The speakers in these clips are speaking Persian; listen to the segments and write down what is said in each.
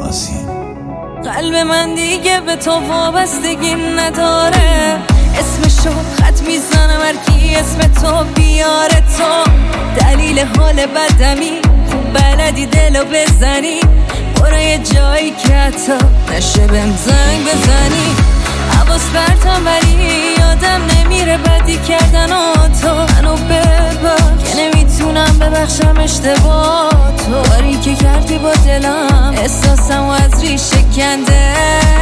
نازی. قلب من دیگه به تو وابستگی نداره، اسمشو خط میزنم هرکی اسم تو بیاره. تو دلیل حال بدمی، خوب بلدی دلو بزنی، برو یه جایی که حتی نشه بهم زنگ بزنی. حواس برتم ولی یادم نمیره بدی کردن و تو منو ببخش که نمیتونم ببخشم اشتباه تو. کاری که کردی با دلم احساسم و از ریشه کنده.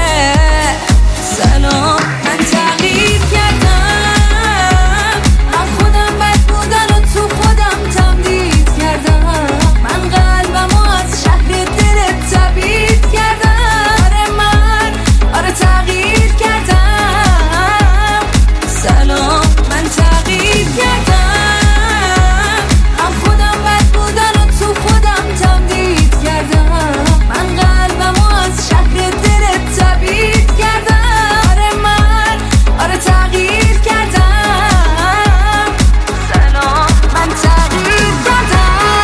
سلام من تغییر کردم، من خودم بد بودن و تو خودم تمدید کردم. من قلبم و از شهر دلت تبعید کردم. آره من آره تغییر کردم. سلام من تغییر کردم، من خودم بد بودن و تو خودم تمدید کردم. من قلبم و از شهر دلت تبعید کردم. آره من آره تغییر کردم. سلام من تغییر کردم.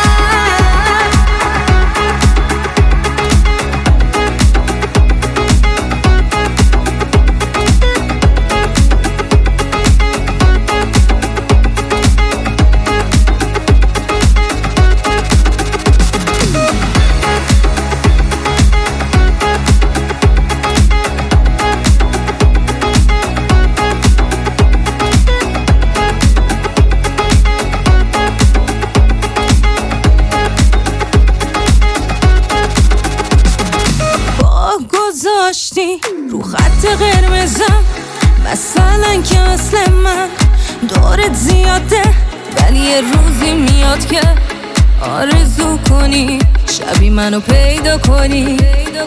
گذاشتی رو خط قرمزم، مثلا که مثل من دورت زیاده، ولی یه روزی میاد که آرزو کنی شبی منو پیدا کنی.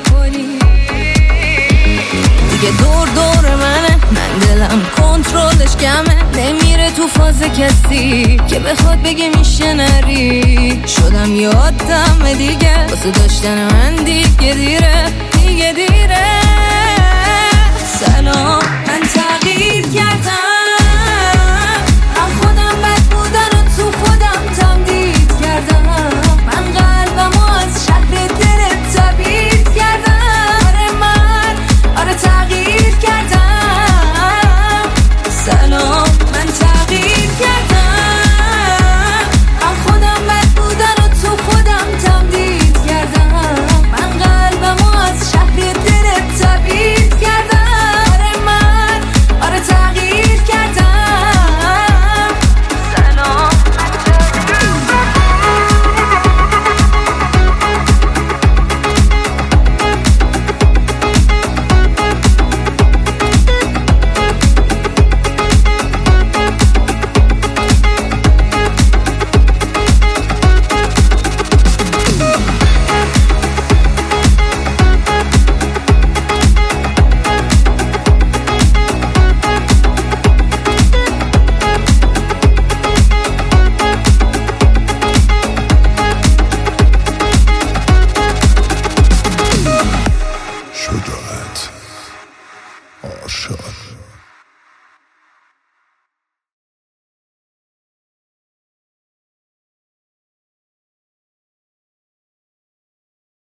دیگه دور منه، من دلم کنترلش کمه، نمیره تو فاز کسی که بخواد بگه میشه نری. شدم یه آدم دیگه واسه داشتن من دیگه دیره. سلام من تغییر کردم، من خودم بد بودن و تو خودم تمدید کردم. من قلبم و از شهر دلت تبعید کردم. آره من آره تغییر کردم. سلام من تغییر کردم، من خودم بد بودن و تو خودم تمدید کردم. من قلبم و از شهر دلت تبعید کردم. آره من آره تغییر کردم. سلام من شجاعت آشاد